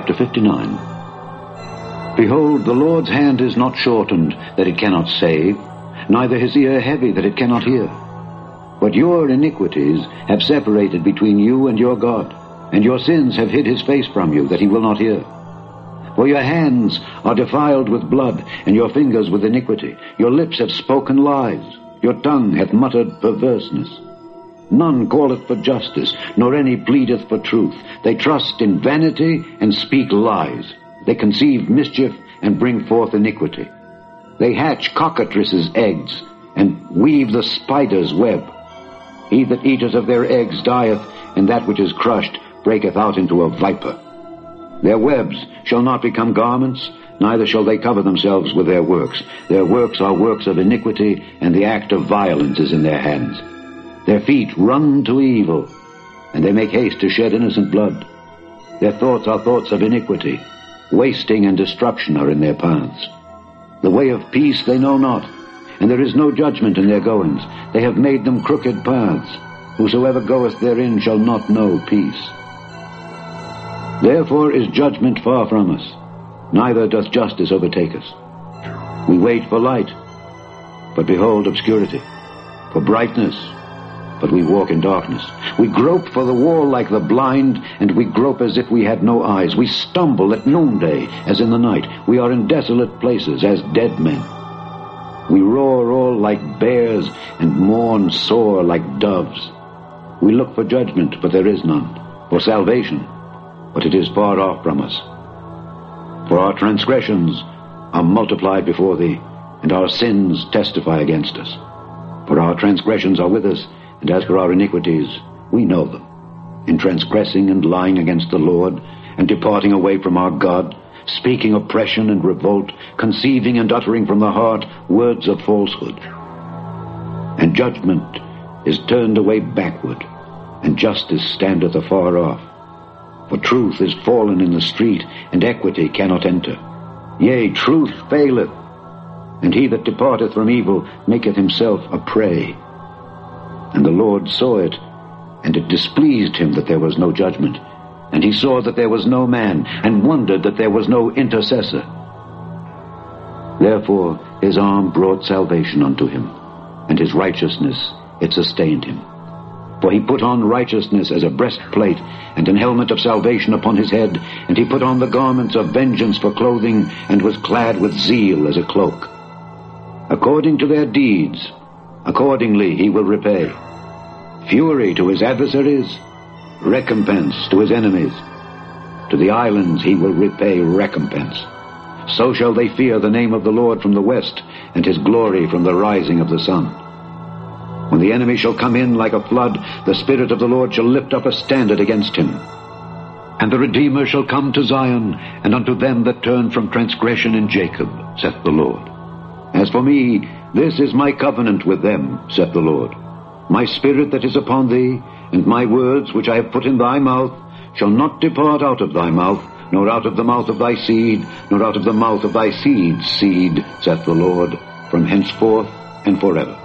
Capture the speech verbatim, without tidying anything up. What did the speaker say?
Chapter fifty-nine. Behold, the Lord's hand is not shortened, that it cannot save, neither his ear heavy, that it cannot hear. But your iniquities have separated between you and your God, and your sins have hid his face from you, that he will not hear. For your hands are defiled with blood, and your fingers with iniquity. Your lips have spoken lies, your tongue hath muttered perverseness. None calleth for justice, nor any pleadeth for truth. They trust in vanity and speak lies. They conceive mischief and bring forth iniquity. They hatch cockatrices' eggs, and weave the spider's web. He that eateth of their eggs dieth, and that which is crushed breaketh out into a viper. Their webs shall not become garments, neither shall they cover themselves with their works. Their works are works of iniquity, and the act of violence is in their hands. Their feet run to evil, and they make haste to shed innocent blood. Their thoughts are thoughts of iniquity. Wasting and destruction are in their paths. The way of peace they know not, and there is no judgment in their goings. They have made them crooked paths. Whosoever goeth therein shall not know peace. Therefore is judgment far from us, neither doth justice overtake us. We wait for light, but behold obscurity, for brightness, but we walk in darkness. We grope for the wall like the blind, and we grope as if we had no eyes. We stumble at noonday as in the night. We are in desolate places as dead men. We roar all like bears, and mourn sore like doves. We look for judgment, but there is none, for salvation, but it is far off from us. For our transgressions are multiplied before thee, and our sins testify against us. For our transgressions are with us, and as for our iniquities, we know them. In transgressing and lying against the Lord, and departing away from our God, speaking oppression and revolt, conceiving and uttering from the heart words of falsehood. And judgment is turned away backward, and justice standeth afar off. For truth is fallen in the street, and equity cannot enter. Yea, truth faileth, and he that departeth from evil maketh himself a prey. And the Lord saw it, and it displeased him that there was no judgment. And he saw that there was no man, and wondered that there was no intercessor. Therefore his arm brought salvation unto him, and his righteousness it sustained him. For he put on righteousness as a breastplate, and an helmet of salvation upon his head, and he put on the garments of vengeance for clothing, and was clad with zeal as a cloak. According to their deeds, accordingly he will repay. Fury to his adversaries, recompense to his enemies. To the islands he will repay recompense. So shall they fear the name of the Lord from the west, and his glory from the rising of the sun. When the enemy shall come in like a flood, the Spirit of the Lord shall lift up a standard against him. And the Redeemer shall come to Zion, and unto them that turn from transgression in Jacob, saith the Lord. As for me, this is my covenant with them, saith the Lord. My spirit that is upon thee, and my words which I have put in thy mouth, shall not depart out of thy mouth, nor out of the mouth of thy seed, nor out of the mouth of thy seed's seed, saith the Lord, from henceforth and forever.